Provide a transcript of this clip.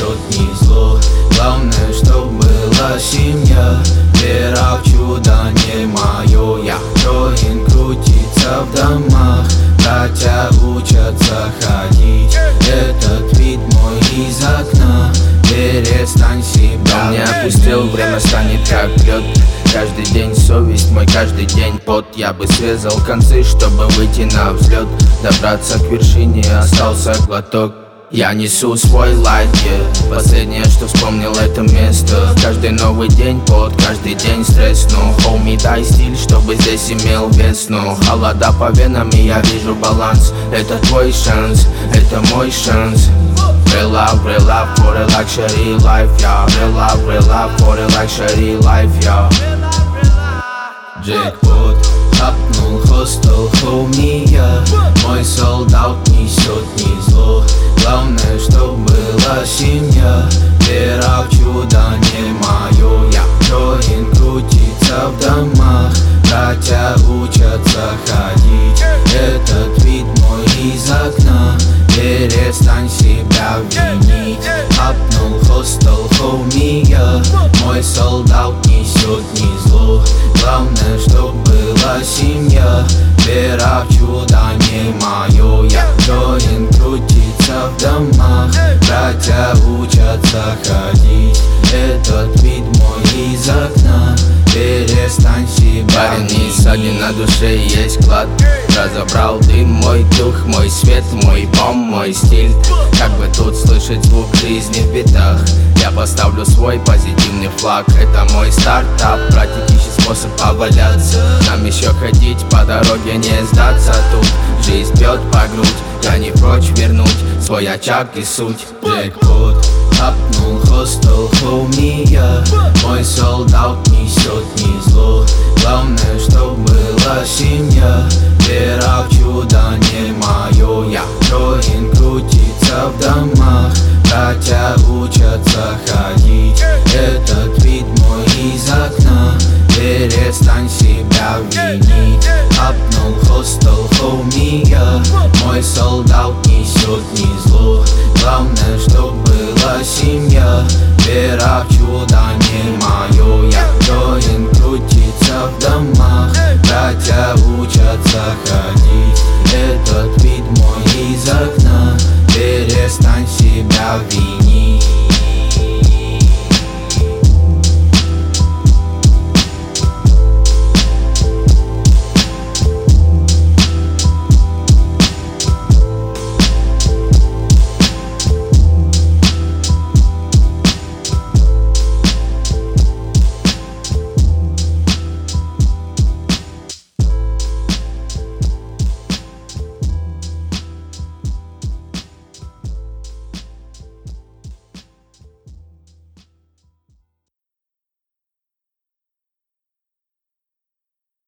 несет не зло. Главное, чтоб была семья, вера в чудо не мое. Я Джоин крутится в домах, братья учатся ходить. Этот вид мой из окна, перестань себя. Дом не опустел, время станет как лед. Каждый день совесть мой, каждый день пот. Я бы срезал концы, чтобы выйти на взлет. Добраться к вершине, остался глоток. Я несу свой лайт, последнее, что вспомнил, это место. Каждый новый день пот, каждый день стресс. Но, хоуми, дай стиль, чтобы здесь имел вес. Но холода по венам, и я вижу баланс. Это твой шанс, это мой шанс. Real love for a luxury life, yeah. Real love for a luxury life, yeah. Джекпот, хапнул хостел, хоуми, я. Мой солдат несет не зло. Главное, чтоб была семья, вера в чудо не мое. Я Джоин крутится в домах, братья учатся ходить. Этот вид мой из окна, перестань себя винить. Хапнул хостел, хоуми, я. Мой солдат несет не зло. Главное, чтоб была семья, вера в чудо не мое. Я Джоин крутится в домах, братья учатся ходить. Этот вид мой из окна, перестань себя Парень винить. из саги, на душе есть клад. Разобрал дым, мой дух, мой свет, мой бом, мой стиль. Как бы тут слышать звук жизни в битах. Я поставлю свой позитивный флаг. Это мой стартап, братик ищет способ поваляться. Нам еще ходить по дороге, не сдаться тут. Жизнь бьет по грудь, я не прочь вернуть свой очаг и суть. Джекпот, хапнул хостел, хоуми, я. Мой солдат несет не зло. Главное, чтоб была семья, вера в чудо не мое. Я Джоин крутится в домах, братья учатся ходить. Этот вид мой из окна, перестань себя винить. Хапнул хостел, хоуми, я. Мой солдат несет не зло. Главное, чтоб была семья, вера в чудо не мое. Я Джоин крутится в домах, братья учатся ходить. Этот вид мой из окна, перестань себя винить.